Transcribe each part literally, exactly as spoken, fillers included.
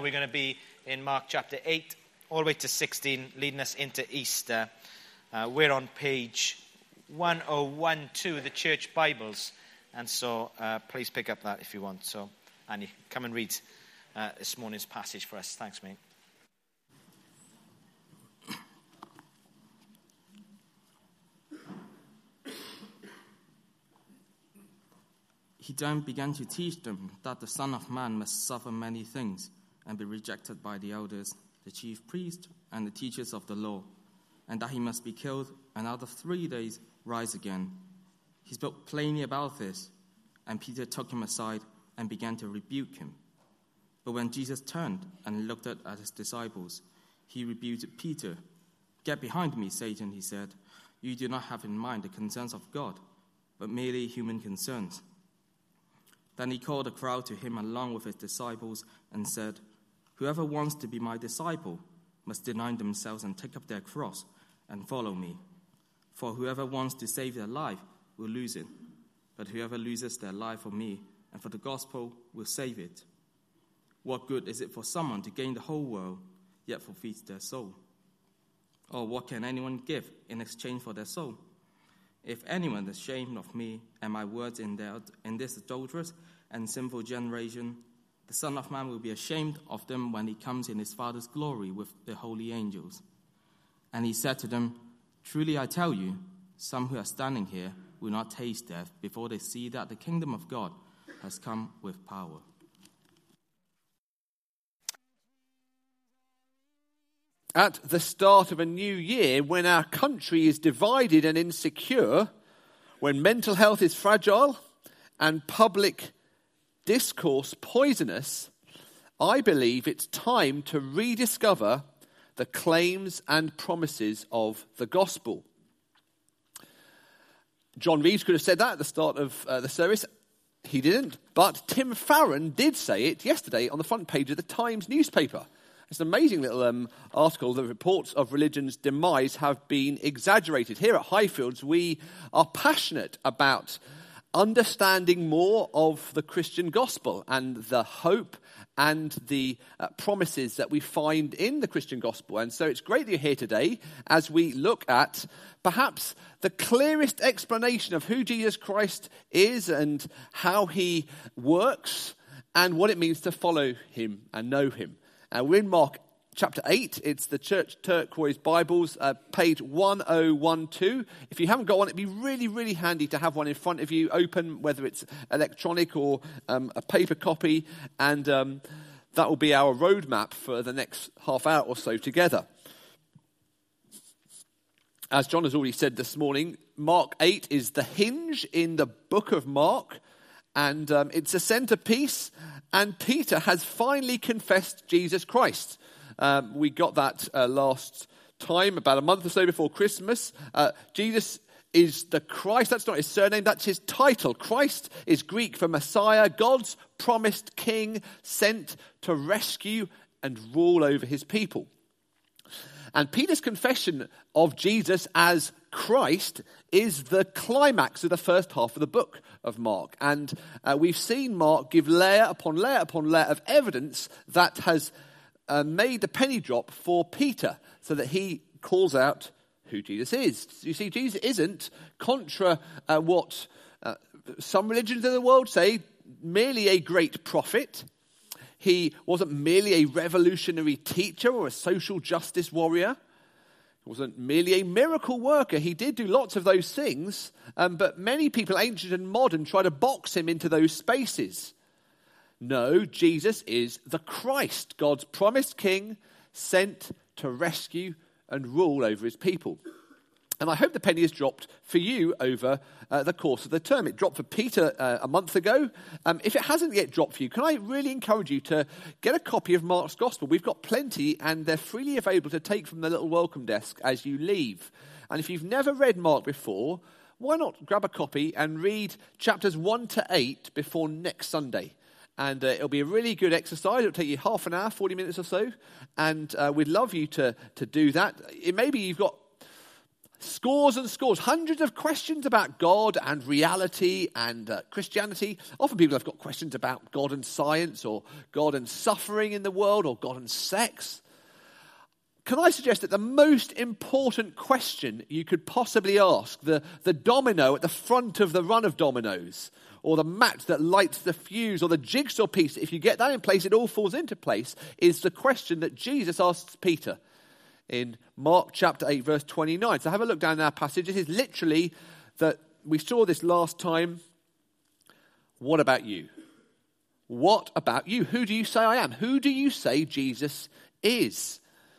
now we're going to be in Mark chapter eight, all the way to sixteen, leading us into Easter. Uh, we're on page one oh one two, the church Bibles. And so uh, please pick up that if you want. So, Annie, come and read uh, this morning's passage for us. Thanks, mate. He then began to teach them that the Son of Man must suffer many things and be rejected by the elders, the chief priests, and the teachers of the law, and that he must be killed and after three days rise again. He spoke plainly about this, and Peter took him aside and began to rebuke him. But when Jesus turned and looked at his disciples, he rebuked Peter. "Get behind me, Satan," he said. "You do not have in mind the concerns of God, but merely human concerns." Then he called the crowd to him along with his disciples and said, "Whoever wants to be my disciple must deny themselves and take up their cross and follow me. For whoever wants to save their life will lose it, but whoever loses their life for me and for the gospel will save it. What good is it for someone to gain the whole world, yet forfeit their soul? Or what can anyone give in exchange for their soul? If anyone is ashamed of me and my words in, their, in this adulterous and sinful generation, the Son of Man will be ashamed of them when he comes in his Father's glory with the holy angels." And he said to them, "Truly I tell you, some who are standing here will not taste death before they see that the kingdom of God has come with power." At the start of a new year, when our country is divided and insecure, when mental health is fragile and public discourse poisonous, I believe it's time to rediscover the claims and promises of the gospel. John Reeves could have said that at the start of uh, the service. He didn't, but Tim Farron did say it yesterday on the front page of the Times newspaper. It's an amazing little um, article. The reports of religion's demise have been exaggerated. Here at Highfields, we are passionate about understanding more of the Christian gospel and the hope and the uh, promises that we find in the Christian gospel. And so it's great that you're here today as we look at perhaps the clearest explanation of who Jesus Christ is and how he works and what it means to follow him and know him. Uh, we're in Mark chapter eight. It's the Church Turquoise Bibles, uh, page one oh one two. If you haven't got one, it'd be really, really handy to have one in front of you, open, whether it's electronic or um, a paper copy, and um, that will be our roadmap for the next half hour or so together. As John has already said this morning, Mark eight is the hinge in the book of Mark, and um, it's a centerpiece, and Peter has finally confessed Jesus Christ. Um, we got that uh, last time, about a month or so before Christmas. Uh, Jesus is the Christ. That's not his surname, that's his title. Christ is Greek for Messiah, God's promised king, sent to rescue and rule over his people. And Peter's confession of Jesus as Christ is the climax of the first half of the book of Mark. And uh, we've seen Mark give layer upon layer upon layer of evidence that has uh, made the penny drop for Peter, so that he calls out who Jesus is. You see, Jesus isn't, contra uh, what uh, some religions of the world say, merely a great prophet. He wasn't merely a revolutionary teacher or a social justice warrior. He wasn't merely a miracle worker. He did do lots of those things, um, but many people, ancient and modern, try to box him into those spaces. No, Jesus is the Christ, God's promised king, sent to rescue and rule over his people. And I hope the penny has dropped for you over uh, the course of the term. It dropped for Peter uh, a month ago. Um, if it hasn't yet dropped for you, can I really encourage you to get a copy of Mark's Gospel? We've got plenty, and they're freely available to take from the little welcome desk as you leave. And if you've never read Mark before, why not grab a copy and read chapters one to eight before next Sunday? And uh, it'll be a really good exercise. It'll take you half an hour, forty minutes or so. And uh, we'd love you to, to do that. It, maybe you've got scores and scores, hundreds of questions about God and reality and uh, Christianity. Often people have got questions about God and science, or God and suffering in the world, or God and sex. Can I suggest that the most important question you could possibly ask, the, the domino at the front of the run of dominoes, or the match that lights the fuse, or the jigsaw piece, if you get that in place, it all falls into place, is the question that Jesus asks Peter in Mark chapter eight, verse twenty-nine. So have a look down in our passage. This is literally that we saw this last time. What about you? What about you? Who do you say I am? Who do you say Jesus is?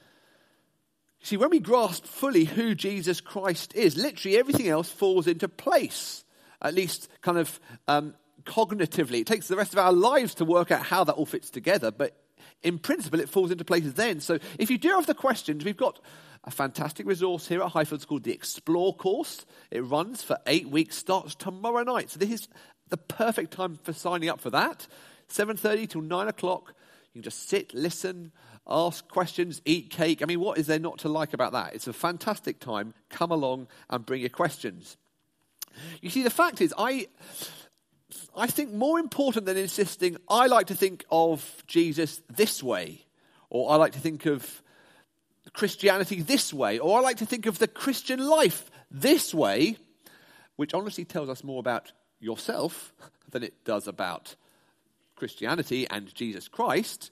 See, when we grasp fully who Jesus Christ is, literally everything else falls into place, at least kind of um, cognitively. It takes the rest of our lives to work out how that all fits together, but in principle, it falls into place then. So if you do have the questions, we've got a fantastic resource here at Highfields called the Explore course. It runs for eight weeks, starts tomorrow night. So this is the perfect time for signing up for that. seven thirty till nine o'clock. You can just sit, listen, ask questions, eat cake. I mean, what is there not to like about that? It's a fantastic time. Come along and bring your questions. You see, the fact is, I... I think more important than insisting, I like to think of Jesus this way, or I like to think of Christianity this way, or I like to think of the Christian life this way, which honestly tells us more about yourself than it does about Christianity and Jesus Christ.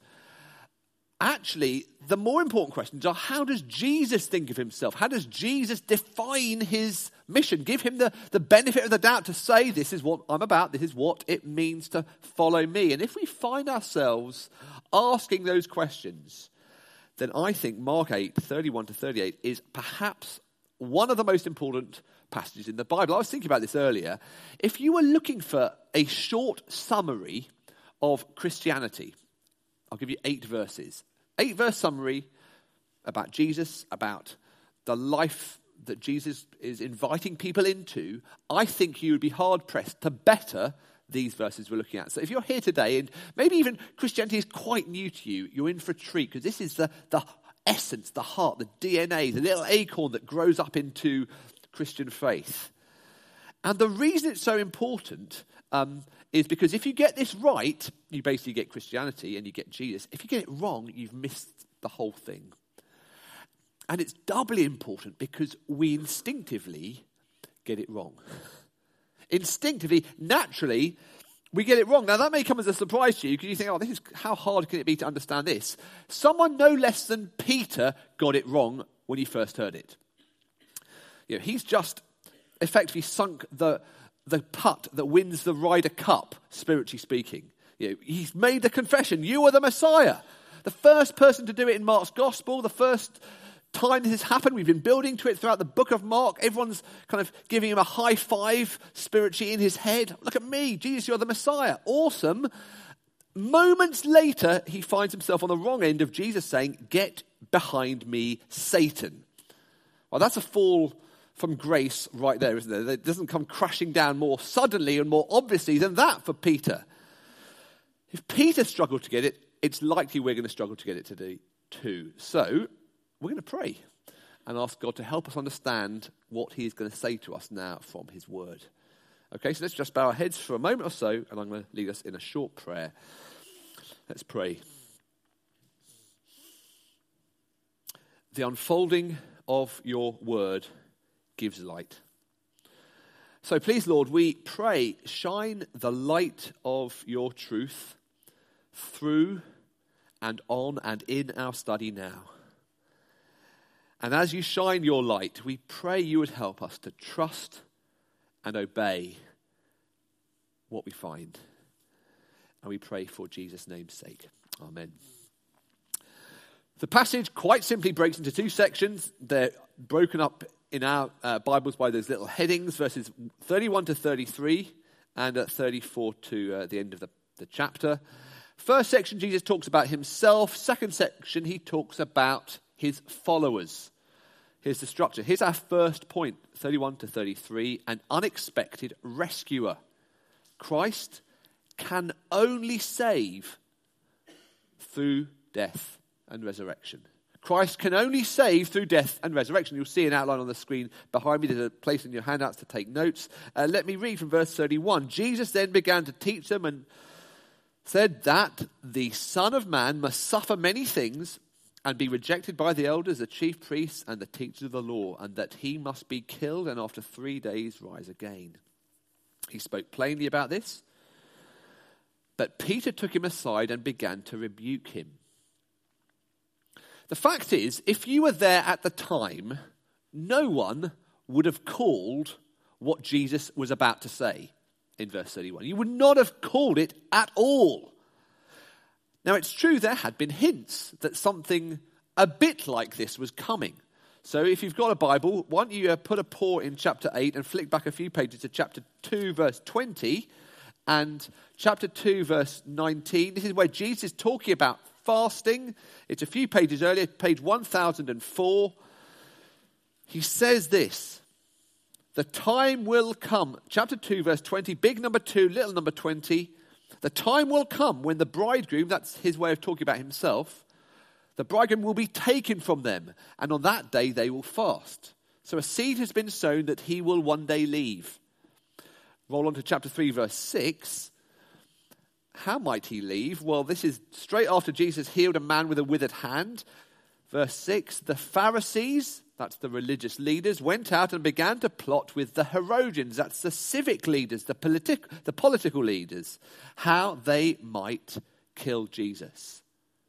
Actually, the more important questions are, how does Jesus think of himself? How does Jesus define his mission? Give him the, the benefit of the doubt to say, this is what I'm about, this is what it means to follow me. And if we find ourselves asking those questions, then I think Mark eight, thirty-one to thirty-eight is perhaps one of the most important passages in the Bible. I was thinking about this earlier. If you were looking for a short summary of Christianity, I'll give you eight verses. Eight verse summary about Jesus, about the life that Jesus is inviting people into. I think you would be hard pressed to better these verses we're looking at. So if you're here today and maybe even Christianity is quite new to you, you're in for a treat, because this is the, the essence, the heart, the D N A, the little acorn that grows up into Christian faith. And the reason it's so important um, is because if you get this right, you basically get Christianity and you get Jesus. If you get it wrong, you've missed the whole thing. And it's doubly important because we instinctively get it wrong. Instinctively, naturally, we get it wrong. Now, that may come as a surprise to you because you think, oh, this is how hard can it be to understand this? Someone no less than Peter got it wrong when he first heard it. You know, he's just effectively sunk the, the putt that wins the Ryder Cup, spiritually speaking. You know, he's made the confession, you are the Messiah. The first person to do it in Mark's gospel, the first time this has happened, we've been building to it throughout the book of Mark. Everyone's kind of giving him a high five spiritually in his head. Look at me, Jesus, you're the Messiah. Awesome. Moments later, he finds himself on the wrong end of Jesus saying, get behind me, Satan. Well, that's a fall from grace right there, isn't it? It doesn't come crashing down more suddenly and more obviously than that for Peter. If Peter struggled to get it, it's likely we're going to struggle to get it today too. So we're going to pray and ask God to help us understand what he is going to say to us now from his word. Okay, so let's just bow our heads for a moment or so, and I'm going to lead us in a short prayer. Let's pray. The unfolding of your word gives light. So please, Lord, we pray, shine the light of your truth through and on and in our study now. And as you shine your light, we pray you would help us to trust and obey what we find. And we pray for Jesus' name's sake. Amen. The passage quite simply breaks into two sections. They're broken up in our uh, Bibles by those little headings, verses thirty-one to thirty-three and uh, thirty-four to uh, the end of the, the chapter. First section, Jesus talks about himself. Second section, he talks about his followers. Here's the structure. Here's our first point, thirty-one to thirty-three, an unexpected rescuer. Christ can only save through death and resurrection. Christ can only save through death and resurrection. You'll see an outline on the screen behind me. There's a place in your handouts to take notes. Uh, let me read from verse thirty-one. Jesus then began to teach them and said that the Son of Man must suffer many things and be rejected by the elders, the chief priests, and the teachers of the law, and that he must be killed and after three days rise again. He spoke plainly about this, but Peter took him aside and began to rebuke him. The fact is, if you were there at the time, no one would have called what Jesus was about to say in verse thirty-one. You would not have called it at all. Now, it's true there had been hints that something a bit like this was coming. So if you've got a Bible, why don't you uh, put a paw in chapter eight and flick back a few pages to chapter two, verse twenty, and chapter two, verse nineteen. This is where Jesus is talking about fasting. It's a few pages earlier, page one thousand four. He says this: the time will come, chapter two, verse twenty, big number two, little number twenty. The time will come when the bridegroom, that's his way of talking about himself, the bridegroom will be taken from them, and on that day they will fast. So a seed has been sown that he will one day leave. Roll on to chapter three, verse six. How might he leave? Well, this is straight after Jesus healed a man with a withered hand. Verse six, the Pharisees, that's the religious leaders, went out and began to plot with the Herodians, that's the civic leaders, the, politi- the political leaders, how they might kill Jesus.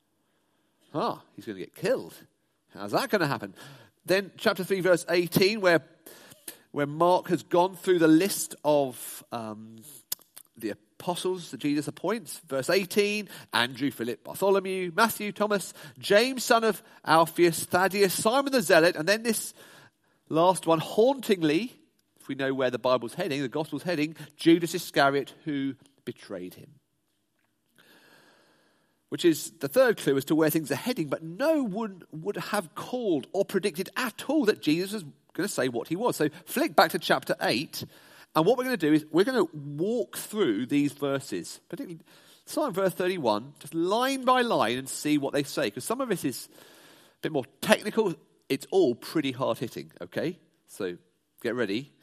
Ah, he's going to get killed. How's that going to happen? Then chapter three, verse eighteen, where, where Mark has gone through the list of um, the apostles that Jesus appoints. Verse eighteen, Andrew, Philip, Bartholomew, Matthew, Thomas, James, son of Alphaeus, Thaddeus, Simon the Zealot, and then this last one, hauntingly, if we know where the Bible's heading, the Gospel's heading, Judas Iscariot, who betrayed him. Which is the third clue as to where things are heading, but no one would have called or predicted at all that Jesus was going to say what he was. So flick back to chapter eight, and what we're going to do is we're going to walk through these verses, particularly start in verse thirty-one, just line by line, and see what they say, because some of it is a bit more technical. It's all pretty hard-hitting, okay? So get ready.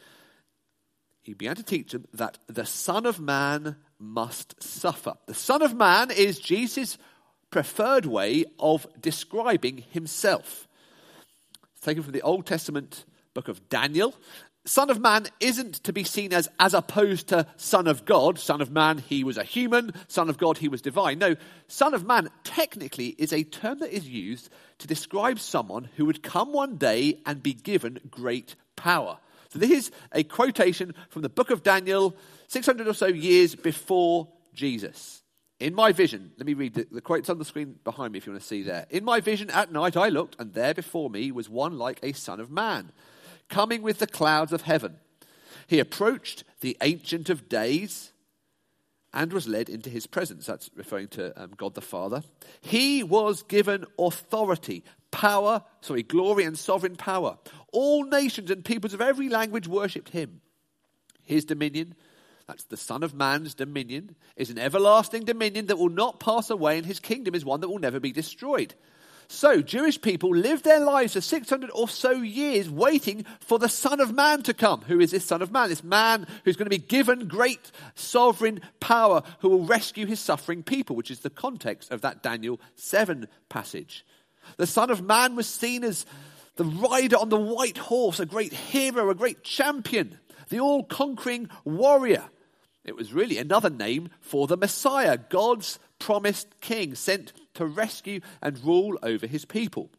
He began to teach them that the Son of Man must suffer. The Son of Man is Jesus' preferred way of describing himself. It's taken from the Old Testament book of Daniel. Son of Man isn't to be seen as as opposed to Son of God. Son of Man, he was a human. Son of God, he was divine. No, Son of Man technically is a term that is used to describe someone who would come one day and be given great power. So this is a quotation from the book of Daniel, six hundred or so years before Jesus. In my vision, let me read the, the quote's on the screen behind me if you want to see there. In my vision at night I looked, and there before me was one like a son of man, coming with the clouds of heaven. He approached the Ancient of Days and was led into his presence. That's referring to um, God the Father. He was given authority, power, sorry, glory and sovereign power. All nations and peoples of every language worshipped him. His dominion, that's the Son of Man's dominion, is an everlasting dominion that will not pass away, and his kingdom is one that will never be destroyed. So Jewish people lived their lives for six hundred or so years waiting for the Son of Man to come. Who is this Son of Man? This man who's going to be given great sovereign power, who will rescue his suffering people, which is the context of that Daniel seven passage. The Son of Man was seen as the rider on the white horse, a great hero, a great champion, the all-conquering warrior. It was really another name for the Messiah, God's promised king, sent to rescue and rule over his people.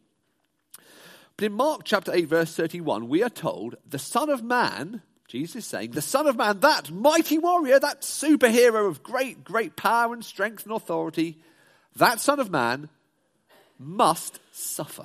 But in Mark chapter eight, verse thirty-one, we are told the Son of Man, Jesus is saying, the Son of Man, that mighty warrior, that superhero of great, great power and strength and authority, that Son of Man must suffer.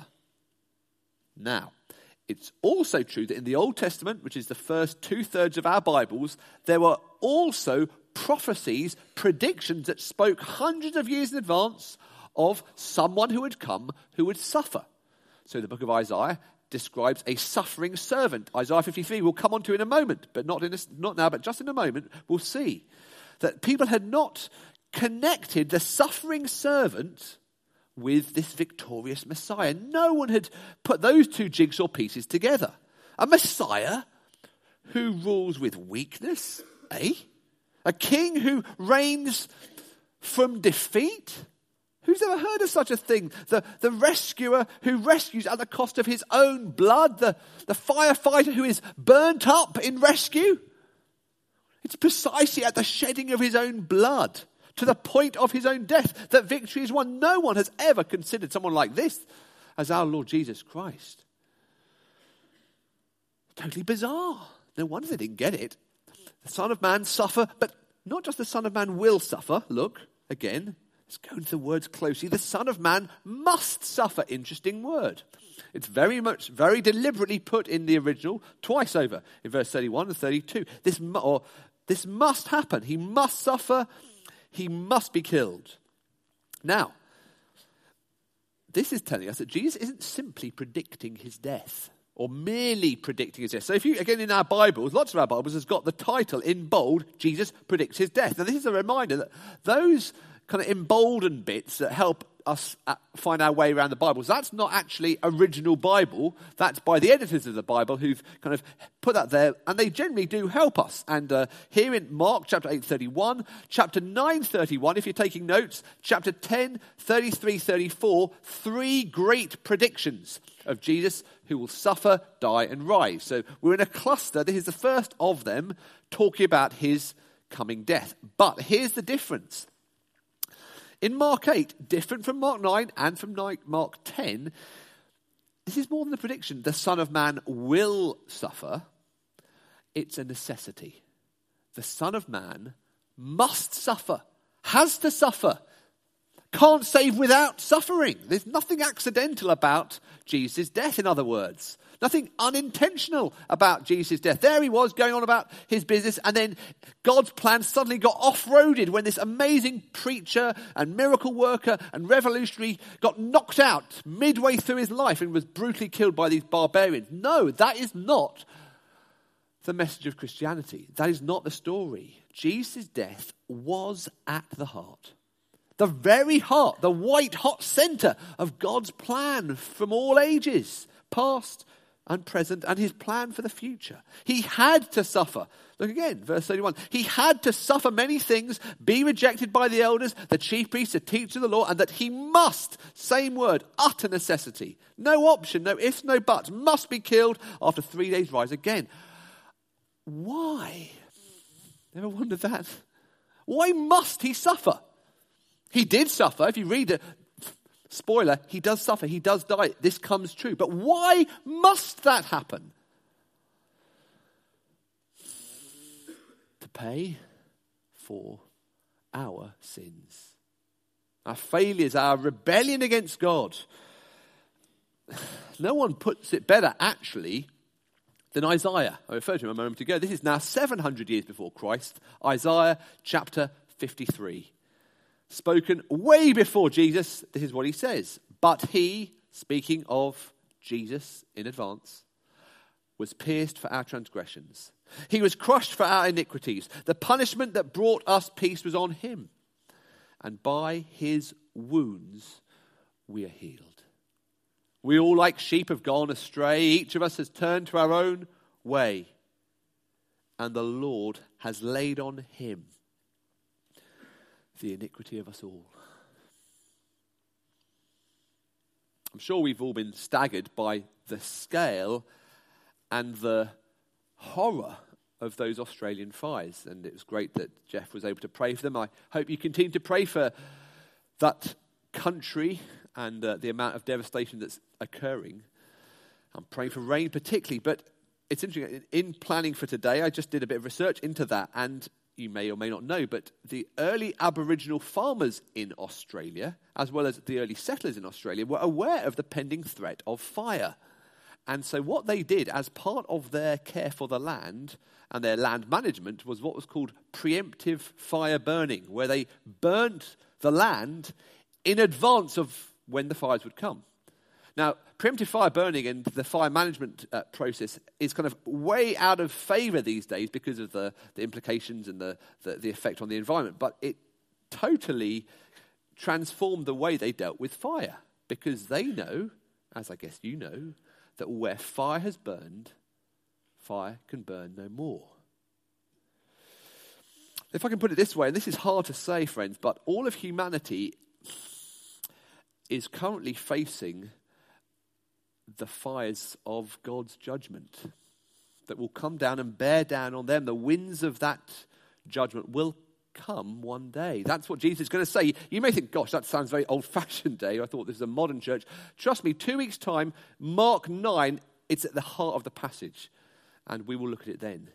Now, it's also true that in the Old Testament, which is the first two-thirds of our Bibles, there were also prophecies, predictions that spoke hundreds of years in advance of someone who would come who would suffer. So the book of Isaiah describes a suffering servant. Isaiah fifty-three we'll come on to in a moment, but not, in a, not now, but just in a moment, we'll see that people had not connected the suffering servant with this victorious Messiah. No one had put those two jigsaw pieces together. A Messiah who rules with weakness, eh? A king who reigns from defeat? Who's ever heard of such a thing? The, the rescuer who rescues at the cost of his own blood? The, the firefighter who is burnt up in rescue? It's precisely at the shedding of his own blood, to the point of his own death, that victory is won. No one has ever considered someone like this as our Lord Jesus Christ. Totally bizarre. No wonder they didn't get it. The Son of Man suffer, but not just the Son of Man will suffer. Look, again, let's go into the words closely. The Son of Man must suffer. Interesting word. It's very much, very deliberately put in the original twice over, in verse thirty-one and thirty-two. This, or, this must happen. He must suffer. He must be killed. Now, this is telling us that Jesus isn't simply predicting his death, or merely predicting his death. So if you, again, in our Bibles, lots of our Bibles has got the title in bold, Jesus predicts his death. Now this is a reminder that those kind of emboldened bits that help us find our way around the Bibles, that's not actually original Bible. That's by the editors of the Bible who've kind of put that there, and they generally do help us. And uh, here in Mark chapter eight thirty-one, chapter nine thirty-one, if you're taking notes, chapter ten thirty-three thirty-four, three great predictions of Jesus who will suffer, die, and rise. So we're in a cluster. This is the first of them talking about his coming death. But here's the difference. In Mark eight, different from Mark nine and from Mark ten, this is more than a prediction. The Son of Man will suffer. It's a necessity. The Son of Man must suffer, has to suffer, can't save without suffering. There's nothing accidental about Jesus' death, in other words. Nothing unintentional about Jesus' death. There he was going on about his business, and then God's plan suddenly got off-roaded when this amazing preacher and miracle worker and revolutionary got knocked out midway through his life and was brutally killed by these barbarians. No, that is not the message of Christianity. That is not the story. Jesus' death was at the heart. The very heart, the white-hot centre of God's plan from all ages, past and present, and his plan for the future. He had to suffer. Look again, verse thirty-one. He had to suffer many things, be rejected by the elders, the chief priests, the teachers of the law, and that he must, same word, utter necessity. No option, no ifs, no buts, must be killed after three days rise again. Why? Never wondered that. Why must he suffer? He did suffer. If you read the spoiler, he does suffer. He does die. This comes true. But why must that happen? To pay for our sins. Our failures, our rebellion against God. No one puts it better, actually, than Isaiah. I referred to him a moment ago. This is now seven hundred years before Christ. Isaiah chapter fifty-three. Spoken way before Jesus, this is what he says. But he, speaking of Jesus in advance, was pierced for our transgressions. He was crushed for our iniquities. The punishment that brought us peace was on him. And by his wounds we are healed. We all like sheep have gone astray. Each of us has turned to our own way. And the Lord has laid on him the iniquity of us all. I'm sure we've all been staggered by the scale and the horror of those Australian fires. And it was great that Jeff was able to pray for them. I hope you continue to pray for that country and uh, the amount of devastation that's occurring. I'm praying for rain particularly. But it's interesting, in planning for today, I just did a bit of research into that, and you may or may not know, but the early Aboriginal farmers in Australia, as well as the early settlers in Australia, were aware of the pending threat of fire. And so what they did as part of their care for the land and their land management was what was called preemptive fire burning, where they burnt the land in advance of when the fires would come. Now, preemptive fire burning and the fire management uh, process is kind of way out of favour these days because of the, the implications and the, the, the effect on the environment. But it totally transformed the way they dealt with fire, because they know, as I guess you know, that where fire has burned, fire can burn no more. If I can put it this way, and this is hard to say, friends, but all of humanity is currently facing the fires of God's judgment that will come down and bear down on them. The winds of that judgment will come one day. That's what Jesus is going to say. You may think, gosh, that sounds very old-fashioned, Dave. I thought this is a modern church. Trust me, two weeks' time, Mark nine, it's at the heart of the passage, and we will look at it then.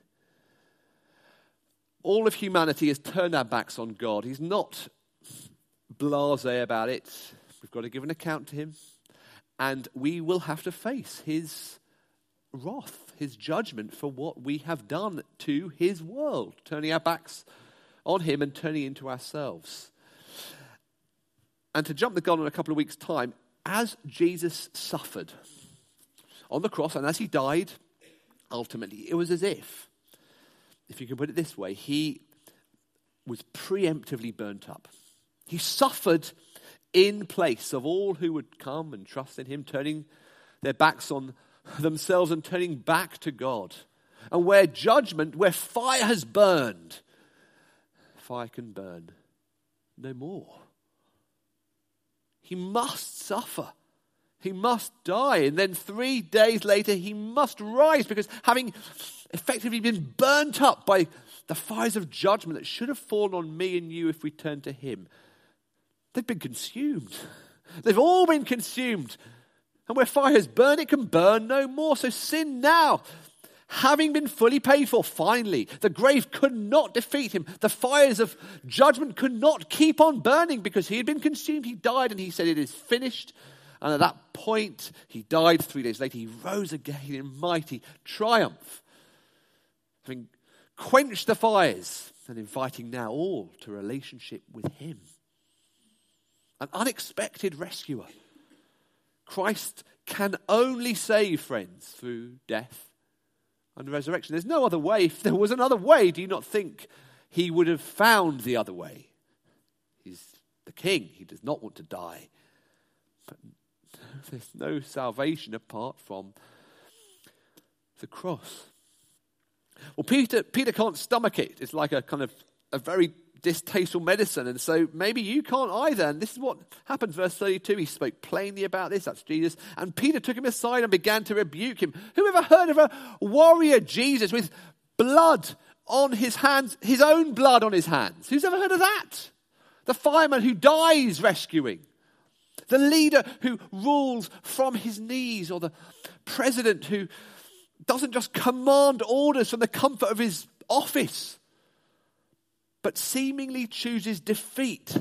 All of humanity has turned our backs on God. He's not blasé about it. We've got to give an account to him, and we will have to face his wrath, his judgment for what we have done to his world, turning our backs on him and turning into ourselves. And to jump the gun in a couple of weeks' time, as Jesus suffered on the cross and as he died, ultimately, it was as if, if you can put it this way, he was preemptively burnt up. He suffered in place of all who would come and trust in him, turning their backs on themselves and turning back to God. And where judgment, where fire has burned, fire can burn no more. He must suffer. He must die. And then three days later, he must rise, because having effectively been burnt up by the fires of judgment that should have fallen on me and you if we turned to him, they've been consumed. They've all been consumed. And where fire has burned, it can burn no more. So sin now, having been fully paid for, finally, the grave could not defeat him. The fires of judgment could not keep on burning, because he had been consumed. He died, and he said, it is finished. And at that point, he died. Three days later, he rose again in mighty triumph, having quenched the fires and inviting now all to relationship with him. An unexpected rescuer. Christ can only save, friends, through death and resurrection. There's no other way. If there was another way, do you not think he would have found the other way? He's the king. He does not want to die. But there's no salvation apart from the cross. Well, Peter, Peter can't stomach it. It's like a kind of a very distasteful medicine, and so maybe you can't either. And this is what happens, verse thirty-two. He spoke plainly about this. That's Jesus. And Peter took him aside and began to rebuke him. Who ever heard of a warrior Jesus with blood on his hands, his own blood on his hands? Who's ever heard of that? The fireman who dies rescuing. The leader who rules from his knees, or the president who doesn't just command orders from the comfort of his office, but seemingly chooses defeat,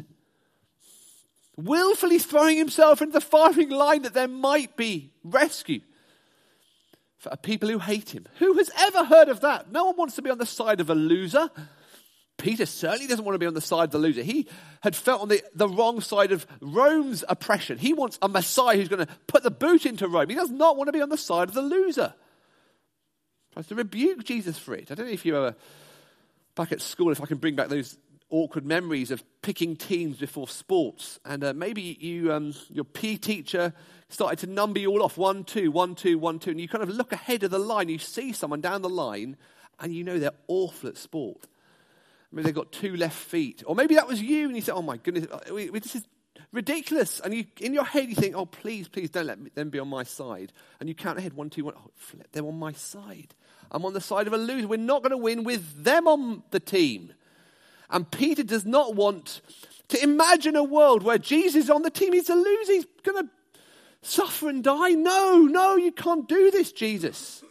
willfully throwing himself into the firing line that there might be rescue for a people who hate him. Who has ever heard of that? No one wants to be on the side of a loser. Peter certainly doesn't want to be on the side of the loser. He had felt on the, the wrong side of Rome's oppression. He wants a Messiah who's going to put the boot into Rome. He does not want to be on the side of the loser. He tries to rebuke Jesus for it. I don't know if you were back at school, if I can bring back those awkward memories of picking teams before sports. And uh, maybe you, um, your P E teacher started to number you all off. One, two, one, two, one, two. And you kind of look ahead of the line. You see someone down the line, and you know they're awful at sport. Maybe they've got two left feet. Or maybe that was you, and you say, oh my goodness, we, we, this is ridiculous. And you, in your head you think, oh please, please don't let me, them be on my side. And you count ahead, one, two, one, oh flip, they're on my side. I'm on the side of a loser. We're not going to win with them on the team. And Peter does not want to imagine a world where Jesus is on the team. He's a loser. He's going to suffer and die. No, no, you can't do this, Jesus.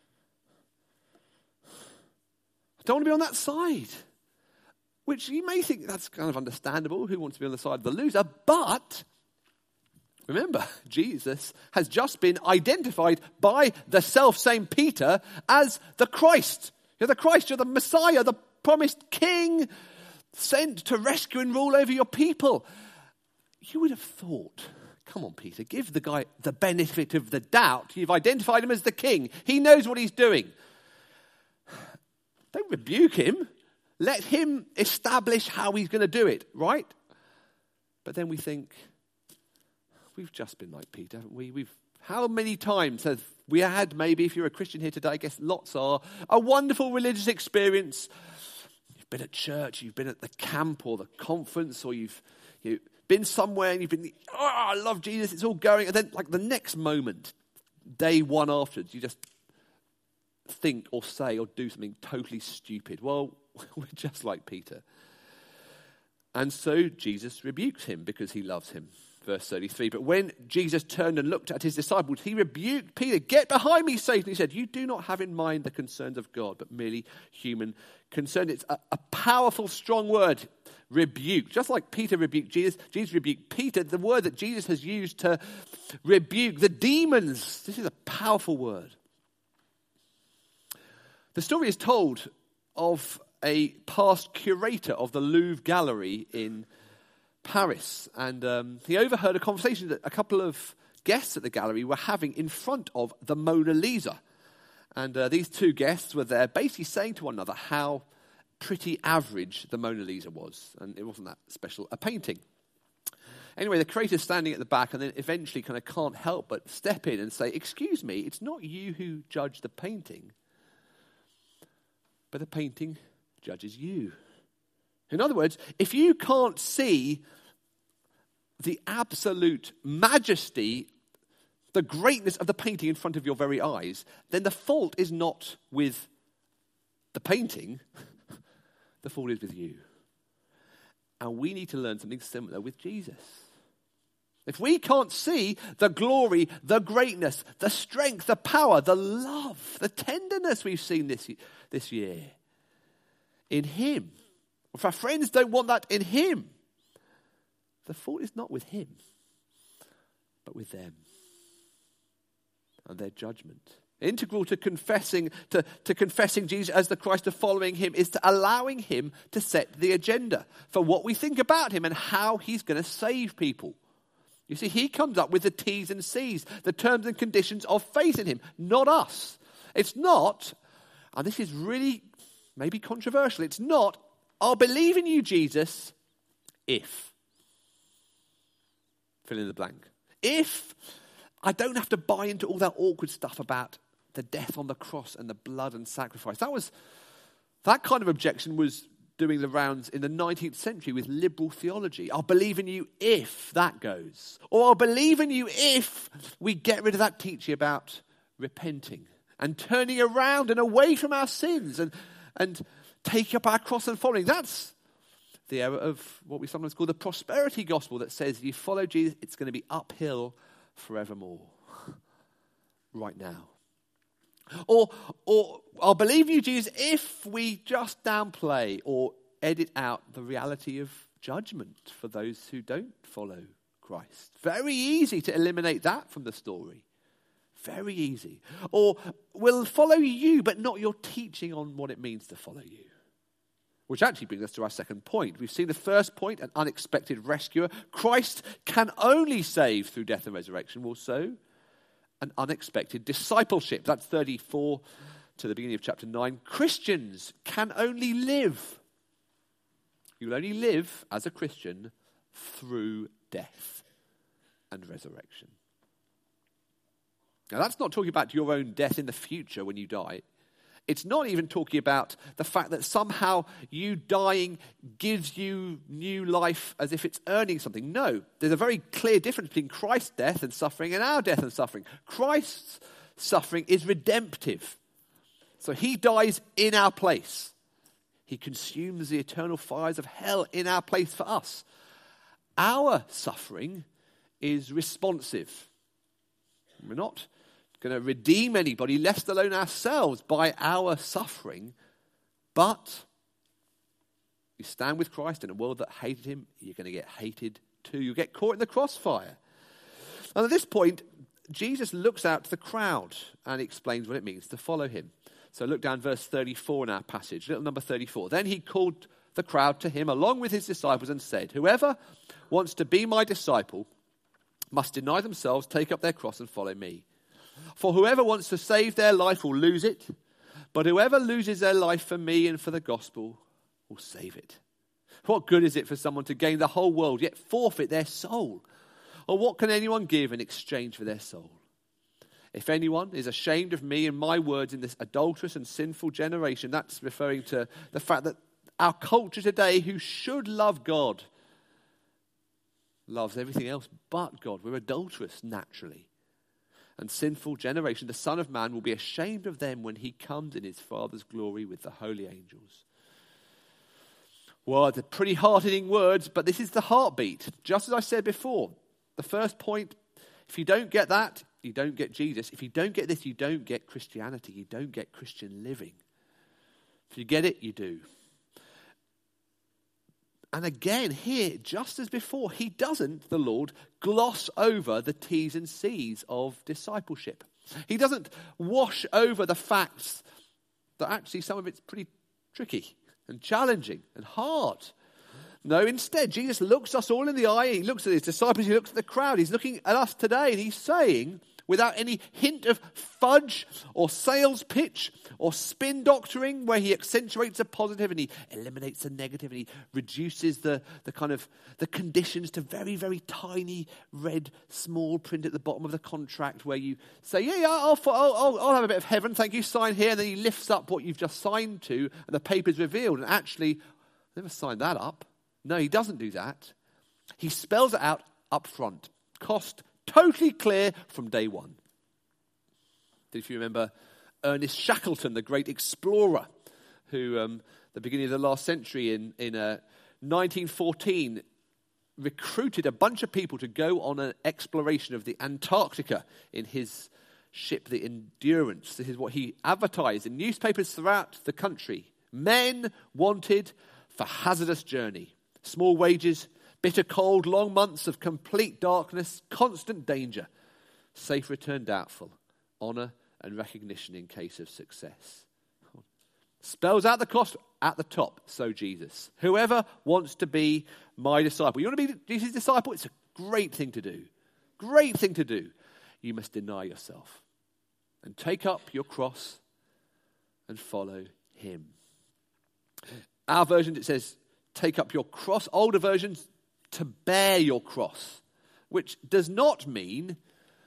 I don't want to be on that side. Which you may think that's kind of understandable. Who wants to be on the side of the loser? But remember, Jesus has just been identified by the self-same Peter as the Christ. You're the Christ, you're the Messiah, the promised King, sent to rescue and rule over your people. You would have thought, come on, Peter, give the guy the benefit of the doubt. You've identified him as the King. He knows what he's doing. Don't rebuke him. Let him establish how he's going to do it, right? But then we think, we've just been like Peter, haven't we? We've How many times have we had, maybe if you're a Christian here today, I guess lots are, a wonderful religious experience. You've been at church, you've been at the camp or the conference, or you've, you've been somewhere and you've been, oh, I love Jesus, it's all going. And then like the next moment, day one afterwards, you just think or say or do something totally stupid. Well, we're just like Peter. And so Jesus rebukes him because he loves him. Verse thirty-three, but when Jesus turned and looked at his disciples, he rebuked Peter. Get behind me, Satan, he said. You do not have in mind the concerns of God, but merely human concern. It's a, a powerful, strong word, rebuke. Just like Peter rebuked Jesus, Jesus rebuked Peter. The word that Jesus has used to rebuke the demons, this is a powerful word. The story is told of a past curator of the Louvre Gallery in Paris, and um, he overheard a conversation that a couple of guests at the gallery were having in front of the Mona Lisa. And uh, these two guests were there basically saying to one another how pretty average the Mona Lisa was, and it wasn't that special a painting. Anyway, the curator's standing at the back and then eventually kind of can't help but step in and say, excuse me, it's not you who judge the painting, but the painting judges you. In other words, if you can't see the absolute majesty, the greatness of the painting in front of your very eyes, then the fault is not with the painting, the fault is with you. And we need to learn something similar with Jesus. If we can't see the glory, the greatness, the strength, the power, the love, the tenderness we've seen this, this year in him, if our friends don't want that in him, the fault is not with him, but with them and their judgment. Integral to confessing to, to confessing Jesus as the Christ, of following him, is to allowing him to set the agenda for what we think about him and how he's going to save people. You see, he comes up with the T's and C's, the terms and conditions of faith in him, not us. It's not, and this is really maybe controversial, it's not, I'll believe in you, Jesus, if. Fill in the blank. If I don't have to buy into all that awkward stuff about the death on the cross and the blood and sacrifice. That was, that kind of objection was doing the rounds in the nineteenth century with liberal theology. I'll believe in you if that goes. Or I'll believe in you if we get rid of that teaching about repenting and turning around and away from our sins and, and taking up our cross and following. That's the error of what we sometimes call the prosperity gospel that says if you follow Jesus, it's going to be uphill forevermore. Right now. Or, or I'll believe you, Jesus, if we just downplay or edit out the reality of judgment for those who don't follow Christ. Very easy to eliminate that from the story. Very easy. Or we'll follow you, but not your teaching on what it means to follow you. Which actually brings us to our second point. We've seen the first point, an unexpected rescuer. Christ can only save through death and resurrection. Well, so an unexpected discipleship. That's thirty-four to the beginning of chapter nine. Christians can only live. You will only live as a Christian through death and resurrection. Now, that's not talking about your own death in the future when you die. It's not even talking about the fact that somehow you dying gives you new life as if it's earning something. No, there's a very clear difference between Christ's death and suffering and our death and suffering. Christ's suffering is redemptive. So he dies in our place. He consumes the eternal fires of hell in our place for us. Our suffering is responsive. We're not going to redeem anybody, let alone ourselves, by our suffering. But you stand with Christ in a world that hated him, you're going to get hated too. You get caught in the crossfire. And at this point, Jesus looks out to the crowd and explains what it means to follow him. So look down verse thirty-four in our passage, little number thirty-four. Then he called the crowd to him along with his disciples and said, whoever wants to be my disciple must deny themselves, take up their cross and follow me. For whoever wants to save their life will lose it, but whoever loses their life for me and for the gospel will save it. What good is it for someone to gain the whole world yet forfeit their soul? Or what can anyone give in exchange for their soul? If anyone is ashamed of me and my words in this adulterous and sinful generation, that's referring to the fact that our culture today, who should love God, loves everything else but God. We're adulterous naturally. And sinful generation, the Son of Man will be ashamed of them when he comes in his Father's glory with the holy angels. Well, they're pretty hard-hitting words, but this is the heartbeat. Just as I said before, the first point, if you don't get that, you don't get Jesus. If you don't get this, you don't get Christianity. You don't get Christian living. If you get it, you do. And again, here, just as before, he doesn't, the Lord, gloss over the T's and C's of discipleship. He doesn't wash over the facts that actually some of it's pretty tricky and challenging and hard. No, instead, Jesus looks us all in the eye. He looks at his disciples. He looks at the crowd. He's looking at us today, and he's saying, without any hint of fudge or sales pitch or spin doctoring, where he accentuates the positive and he eliminates the negative and he reduces the, the kind of the conditions to very, very tiny red small print at the bottom of the contract, where you say, yeah, yeah, I'll, I'll, I'll have a bit of heaven, thank you, sign here. And then he lifts up what you've just signed to and the paper's revealed. And actually, I never signed that up. No, he doesn't do that. He spells it out up front. Cost totally clear from day one. If you remember Ernest Shackleton, the great explorer, who um, the beginning of the last century in, in uh, nineteen fourteen recruited a bunch of people to go on an exploration of the Antarctica in his ship, the Endurance. This is what he advertised in newspapers throughout the country. Men wanted for hazardous journey. Small wages, bitter cold, long months of complete darkness, constant danger. Safe return doubtful. Honour and recognition in case of success. Spells out the cost at the top, so Jesus. Whoever wants to be my disciple. You want to be Jesus' disciple? It's a great thing to do. Great thing to do. You must deny yourself and take up your cross and follow him. Our version, it says, take up your cross. Older versions, to bear your cross, which does not mean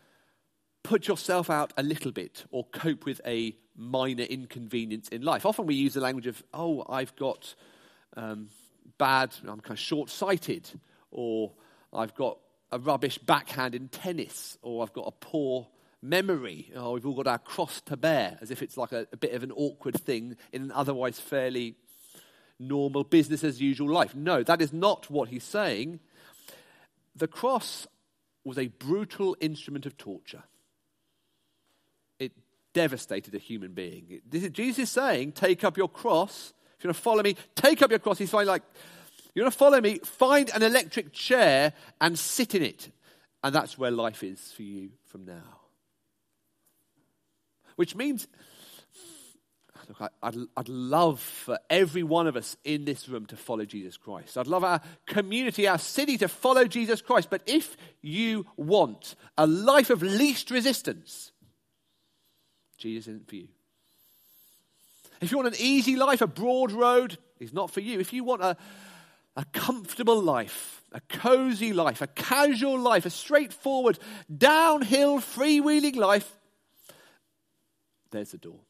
put yourself out a little bit or cope with a minor inconvenience in life. Often we use the language of, oh, I've got um, bad, I'm kind of short-sighted, or I've got a rubbish backhand in tennis, or I've got a poor memory. Oh, we've all got our cross to bear, as if it's like a, a bit of an awkward thing in an otherwise fairly normal business as usual life. No, that is not what he's saying. The cross was a brutal instrument of torture. It devastated a human being. It, this is, Jesus is saying, take up your cross. If you want to follow me, take up your cross. He's saying, like, you want to follow me, find an electric chair and sit in it. And that's where life is for you from now. Which means, look, I, I'd, I'd love for every one of us in this room to follow Jesus Christ. I'd love our community, our city to follow Jesus Christ. But if you want a life of least resistance, Jesus isn't for you. If you want an easy life, a broad road, he's not for you. If you want a, a comfortable life, a cozy life, a casual life, a straightforward, downhill, freewheeling life, there's the door.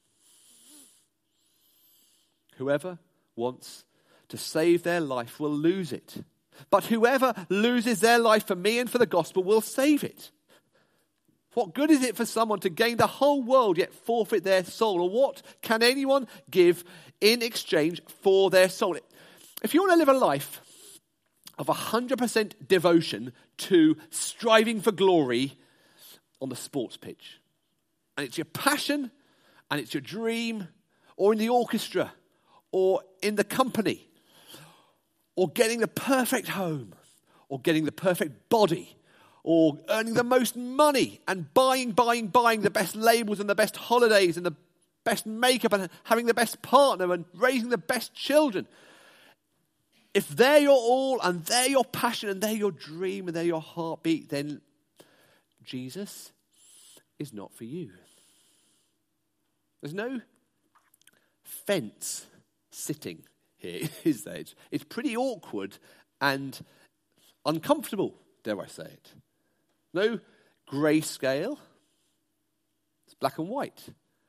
Whoever wants to save their life will lose it. But whoever loses their life for me and for the gospel will save it. What good is it for someone to gain the whole world yet forfeit their soul? Or what can anyone give in exchange for their soul? If you want to live a life of one hundred percent devotion to striving for glory on the sports pitch, and it's your passion and it's your dream, or in the orchestra, or in the company, or getting the perfect home, or getting the perfect body, or earning the most money and buying, buying, buying the best labels and the best holidays and the best makeup and having the best partner and raising the best children. If they're your all and they're your passion and they're your dream and they're your heartbeat, then Jesus is not for you. There's no fence sitting here, is there? It's, it's pretty awkward and uncomfortable, dare I say it. No grayscale. It's black and white.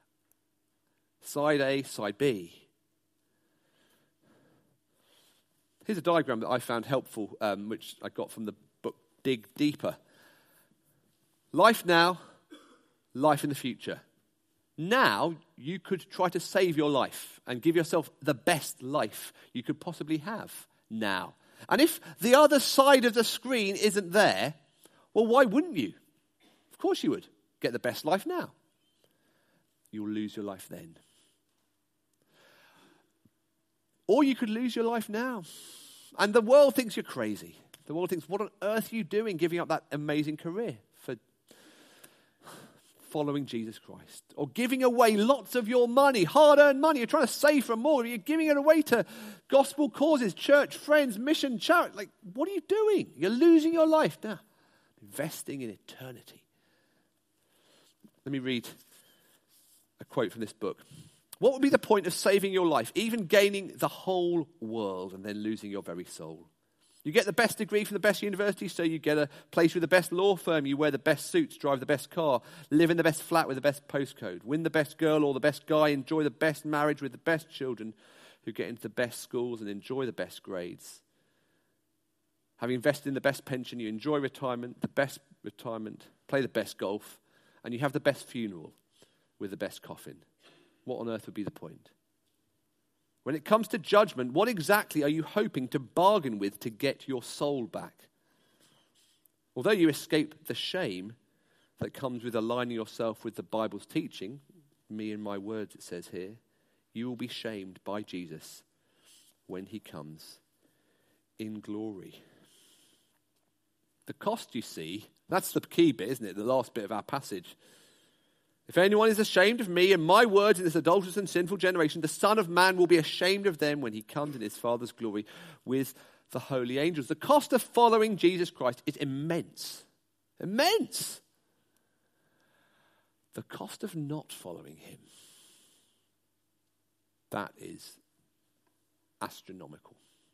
Side A, side B. Here's a diagram that I found helpful, um, which I got from the book Dig Deeper. Life now, life in the future. Now, you could try to save your life and give yourself the best life you could possibly have now. And if the other side of the screen isn't there, well, why wouldn't you? Of course you would. Get the best life now. You'll lose your life then. Or you could lose your life now. And the world thinks you're crazy. The world thinks, what on earth are you doing giving up that amazing career for following Jesus Christ? Or giving away lots of your money, hard-earned money. You're trying to save for more. You're giving it away to gospel causes, church, friends, mission, charity. Like, what are you doing? You're losing your life now. Investing in eternity. Let me read a quote from this book. What would be the point of saving your life, even gaining the whole world and then losing your very soul? You get the best degree from the best university, so you get a place with the best law firm, you wear the best suits, drive the best car, live in the best flat with the best postcode, win the best girl or the best guy, enjoy the best marriage with the best children who get into the best schools and enjoy the best grades. Having invested in the best pension, you enjoy retirement, the best retirement, play the best golf, and you have the best funeral with the best coffin. What on earth would be the point? When it comes to judgment, what exactly are you hoping to bargain with to get your soul back? Although you escape the shame that comes with aligning yourself with the Bible's teaching, me and my words it says here, you will be shamed by Jesus when he comes in glory. The cost, you see, that's the key bit, isn't it? The last bit of our passage. If anyone is ashamed of me and my words in this adulterous and sinful generation, the Son of Man will be ashamed of them when he comes in his Father's glory with the holy angels. The cost of following Jesus Christ is immense. Immense. The cost of not following him, that is astronomical.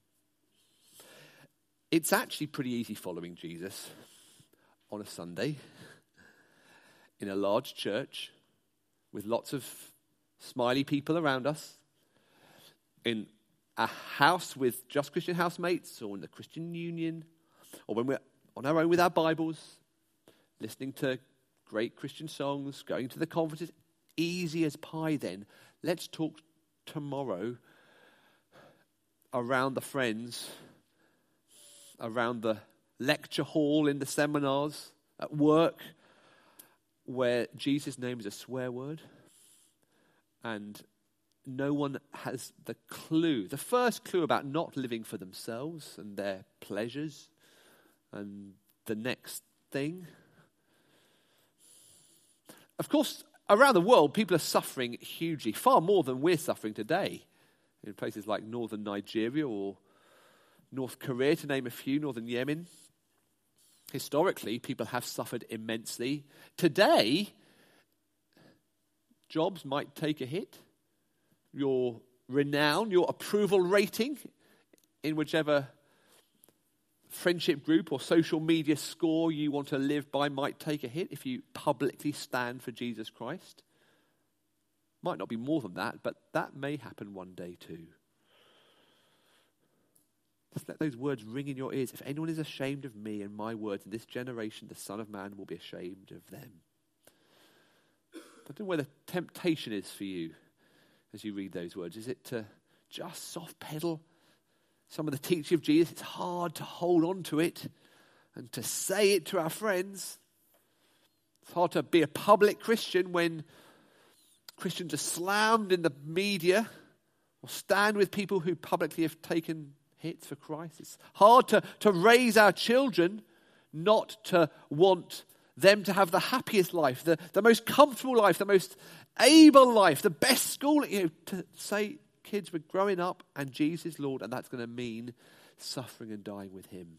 It's actually pretty easy following Jesus on a Sunday in a large church with lots of smiley people around us, in a house with just Christian housemates, or in the Christian Union, or when we're on our own with our Bibles, listening to great Christian songs, going to the conferences. Easy as pie then. Let's talk tomorrow around the friends, around the lecture hall in the seminars, at work, where Jesus' name is a swear word and no one has the clue, the first clue about not living for themselves and their pleasures and the next thing. Of course, around the world, people are suffering hugely, far more than we're suffering today. In places like northern Nigeria or North Korea, to name a few, northern Yemen. Historically, people have suffered immensely. Today, jobs might take a hit. Your renown, your approval rating in whichever friendship group or social media score you want to live by might take a hit if you publicly stand for Jesus Christ. Might not be more than that, but that may happen one day too. Just let those words ring in your ears. If anyone is ashamed of me and my words in this generation, the Son of Man will be ashamed of them. I don't know where the temptation is for you as you read those words. Is it to just soft pedal some of the teaching of Jesus? It's hard to hold on to it and to say it to our friends. It's hard to be a public Christian when Christians are slammed in the media or stand with people who publicly have taken hits for Christ. It's hard to, to raise our children not to want them to have the happiest life, the, the most comfortable life, the most able life, the best school. You know, to say, kids, we're growing up and Jesus is Lord, and that's going to mean suffering and dying with him.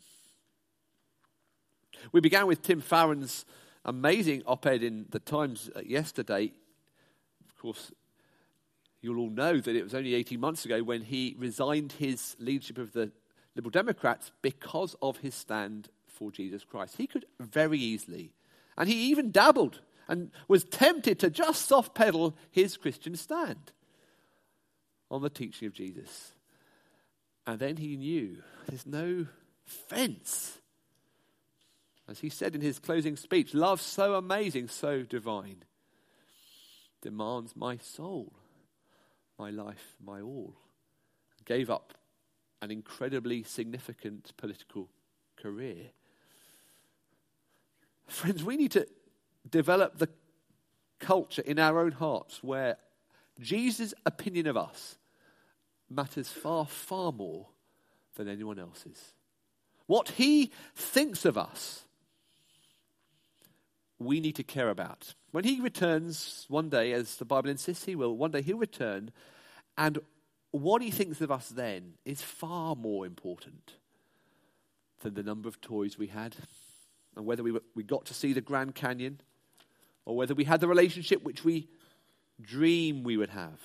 We began with Tim Farron's amazing op-ed in the Times yesterday. Of course, you'll all know that it was only eighteen months ago when he resigned his leadership of the Liberal Democrats because of his stand for Jesus Christ. He could very easily, and he even dabbled and was tempted to just soft pedal his Christian stand on the teaching of Jesus. And then he knew there's no fence. As he said in his closing speech, love so amazing, so divine, demands my soul, my life, my all. Gave up an incredibly significant political career. Friends, we need to develop the culture in our own hearts where Jesus' opinion of us matters far, far more than anyone else's. What he thinks of us, we need to care about. When he returns one day, as the Bible insists he will, one day he'll return, and what he thinks of us then is far more important than the number of toys we had, and whether we, were, we got to see the Grand Canyon, or whether we had the relationship which we dream we would have.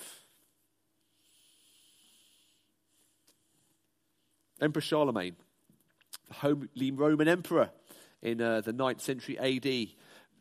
Emperor Charlemagne, the Holy Roman Emperor in uh, the ninth century A D,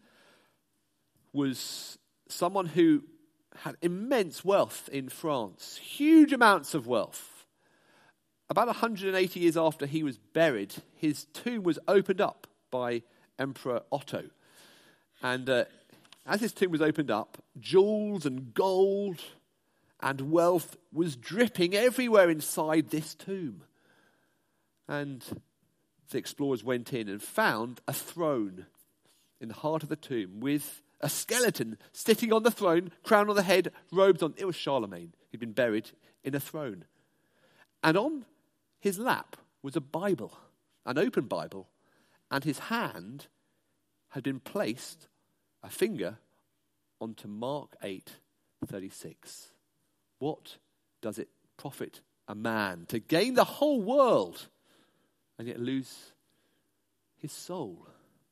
was someone who had immense wealth in France, huge amounts of wealth. About one hundred eighty years after he was buried, his tomb was opened up by Emperor Otto. And uh, as his tomb was opened up, jewels and gold and wealth was dripping everywhere inside this tomb. And the explorers went in and found a throne in the heart of the tomb with a skeleton sitting on the throne, crown on the head, robes on. It was Charlemagne. He'd been buried in a throne. And on his lap was a Bible, an open Bible, and his hand had been placed, a finger, onto Mark eight thirty-six. What does it profit a man to gain the whole world and yet lose his soul?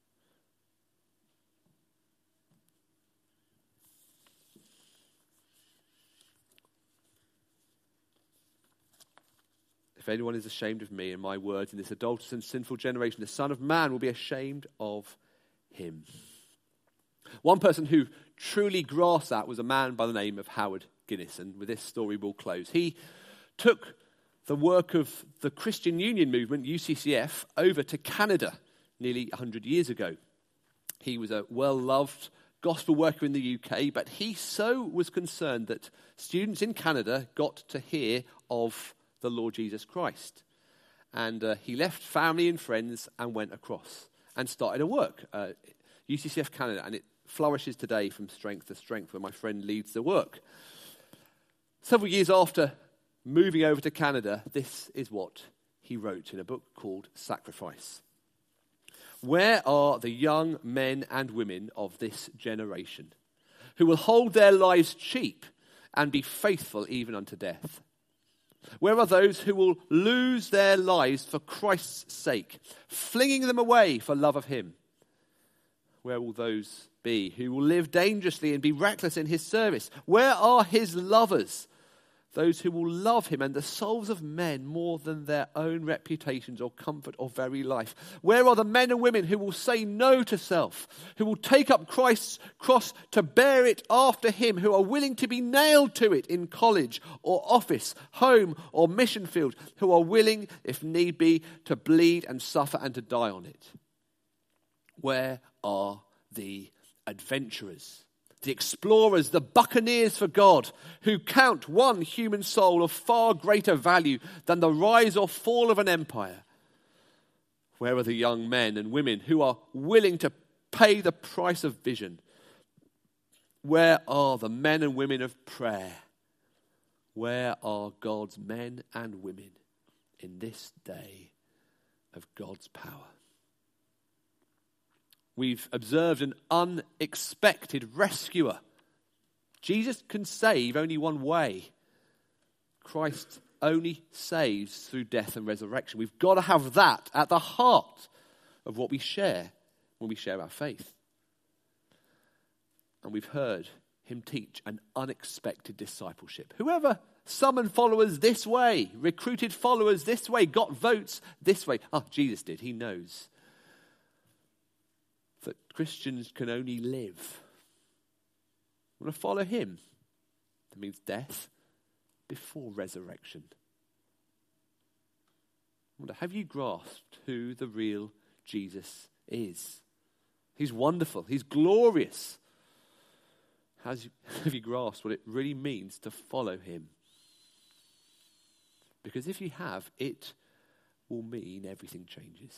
If anyone is ashamed of me and my words in this adulterous and sinful generation, the Son of Man will be ashamed of him. One person who truly grasped that was a man by the name of Howard Guinness, and with this story we'll close. He took the work of the Christian Union movement, U C C F, over to Canada nearly one hundred years ago. He was a well-loved gospel worker in the U K, but he so was concerned that students in Canada got to hear of the Lord Jesus Christ. And uh, he left family and friends and went across and started a work, uh, U C C F Canada, and it flourishes today from strength to strength where my friend leads the work. Several years after moving over to Canada, this is what he wrote in a book called Sacrifice. Where are the young men and women of this generation who will hold their lives cheap and be faithful even unto death? Where are those who will lose their lives for Christ's sake, flinging them away for love of him? Where will those be who will live dangerously and be reckless in his service? Where are his lovers, those who will love him and the souls of men more than their own reputations or comfort or very life? Where are the men and women who will say no to self, who will take up Christ's cross to bear it after him, who are willing to be nailed to it in college or office, home or mission field, who are willing, if need be, to bleed and suffer and to die on it? Where are the adventurers, the explorers, the buccaneers for God, who count one human soul of far greater value than the rise or fall of an empire? Where are the young men and women who are willing to pay the price of vision? Where are the men and women of prayer? Where are God's men and women in this day of God's power? We've observed an unexpected rescuer. Jesus can save only one way. Christ only saves through death and resurrection. We've got to have that at the heart of what we share when we share our faith. And we've heard him teach an unexpected discipleship. Whoever summoned followers this way, recruited followers this way, got votes this way. Oh, Jesus did. He knows that Christians can only live. Want to follow him? That means death before resurrection. I wonder, have you grasped who the real Jesus is? He's wonderful. He's glorious. Has you, have you grasped what it really means to follow him? Because if you have, it will mean everything changes.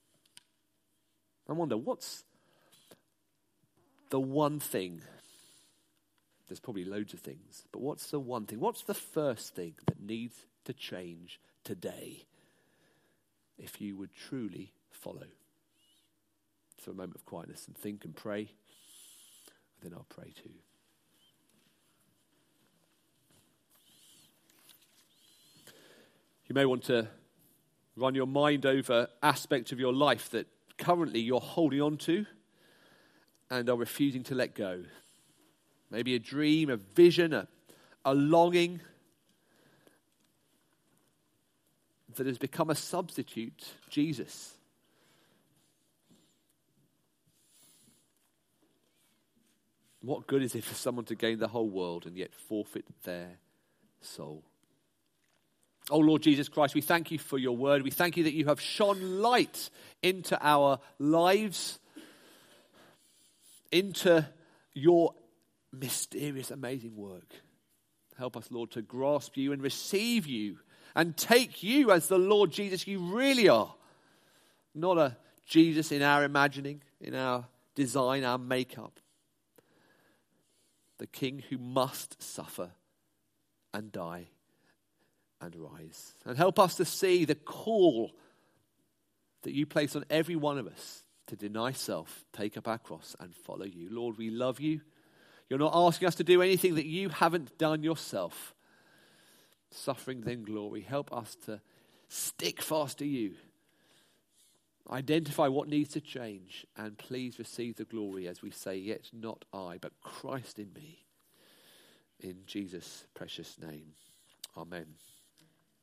I wonder, what's the one thing? There's probably loads of things, but what's the one thing? What's the first thing that needs to change today if you would truly follow? So a moment of quietness and think and pray. And then I'll pray too. You may want to run your mind over aspects of your life that currently you're holding on to and are refusing to let go. Maybe a dream, a vision, a, a longing that has become a substitute, Jesus. What good is it for someone to gain the whole world and yet forfeit their soul? Oh Lord Jesus Christ, we thank you for your word. We thank you that you have shone light into our lives, into your mysterious, amazing work. Help us, Lord, to grasp you and receive you and take you as the Lord Jesus you really are. Not a Jesus in our imagining, in our design, our makeup. The King who must suffer and die and rise. And help us to see the call that you place on every one of us to deny self, take up our cross and follow you. Lord, we love you. You're not asking us to do anything that you haven't done yourself. Suffering, then glory. Help us to stick fast to you. Identify what needs to change, and please receive the glory as we say, yet not I, but Christ in me. In Jesus' precious name. Amen.